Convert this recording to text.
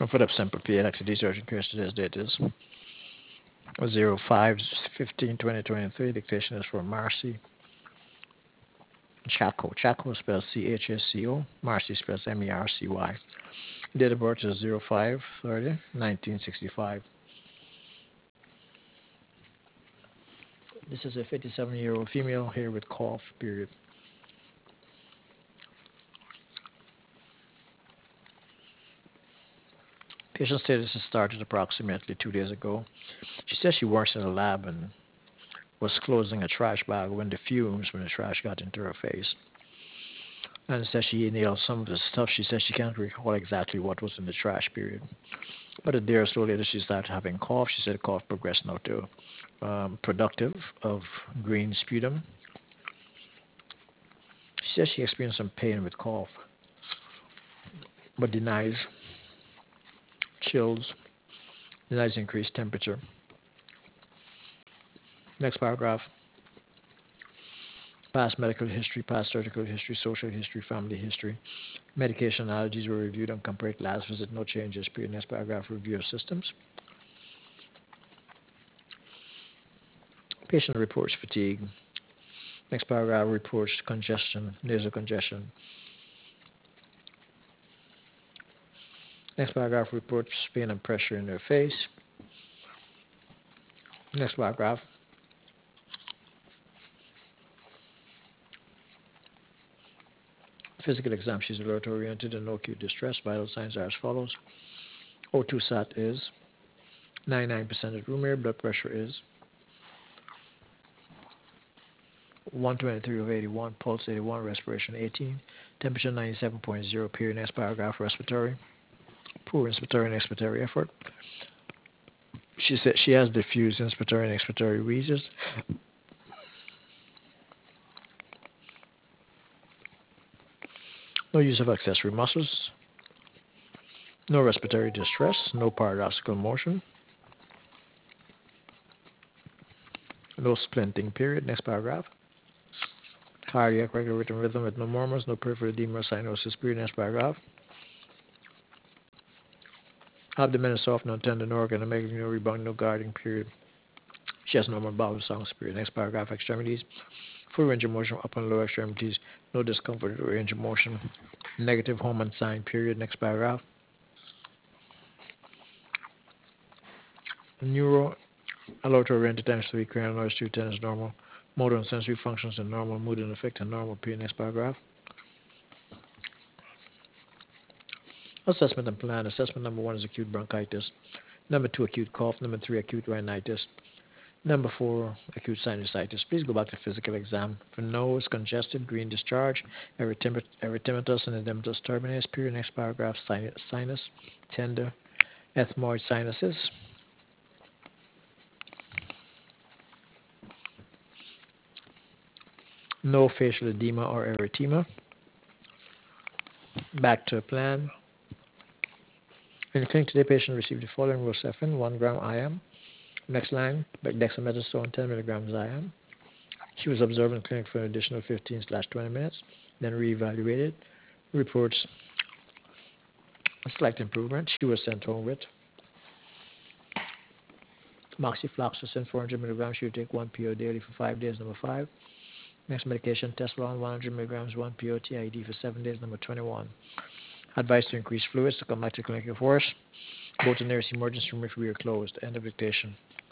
For the simple PLXD urgent care today's date is 05/15/2023. Dictation is for Marcy Chaco. Chaco spells CHSCO. Marcy spells MERCY. Date of birth is 05/30/1965. This is a 57-year-old female here with cough, period. Patient status has started approximately 2 days ago. She says she works in a lab and was closing a trash bag when the trash got into her face. And says she inhaled some of the stuff. She says she can't recall exactly what was in the trash, period. But a day or so later, she started having cough. She said the cough progressed now to productive of green sputum. She says she experienced some pain with cough, but denies chills, denies increased temperature. Next paragraph. Past medical history, past surgical history, social history, family history. Medication allergies were reviewed and compared to last visit. No changes. Period. Next paragraph. Review of systems. Patient reports fatigue. Next paragraph reports congestion, nasal congestion. Next paragraph reports pain and pressure in their face. Next paragraph. Physical exam. She's alert oriented and no acute distress. Vital signs are as follows. O2 sat is 99% at room air. Blood pressure is 123/81. Pulse 81. Respiration 18. Temperature 97.0. Period. Next paragraph. Respiratory. Poor inspiratory and expiratory effort. She said she has diffuse inspiratory and expiratory wheezes. No use of accessory muscles. No respiratory distress. No paradoxical motion. No splinting, period. Next paragraph. Cardiac regular rhythm with no murmurs. No peripheral edema or cyanosis, period. Next paragraph. Abdomen is soft, no tendon organ, no megaly, no rebound, no guarding, period. She has normal bowel sounds, period. Next paragraph. Extremities. Full range of motion, upper and lower extremities. No discomfort or range of motion. Negative Homan sign, period. Next paragraph. Neuro alert oriented times 3, cranial noise 210 is normal. Motor and sensory functions are normal. Mood and affect are normal, period. Next paragraph. Assessment and plan. Assessment number 1 is acute bronchitis. Number 2, acute cough. Number 3, acute rhinitis. Number 4, acute sinusitis. Please go back to physical exam. For nose, congested, green discharge, erythematous and edematous turbinates, period. Next paragraph. Sinus, tender, ethmoid sinuses. No facial edema or erythema. Back to plan. In the clinic today, patient received the following: Rocephin, 1 gram IM. Next line, dexamethasone, 10 milligrams IM. She was observed in clinic for an additional 15/20 minutes, then reevaluated. Reports a slight improvement. She was sent home with moxifloxacin, 400 milligrams. She would take 1 PO daily for 5 days. Number 5. Next medication, Tessalon, 100 milligrams, 1 PO TID for 7 days. Number 21. Advice to increase fluids to come back to clinic if worse. Go to nearest emergency room if we are closed. End of dictation.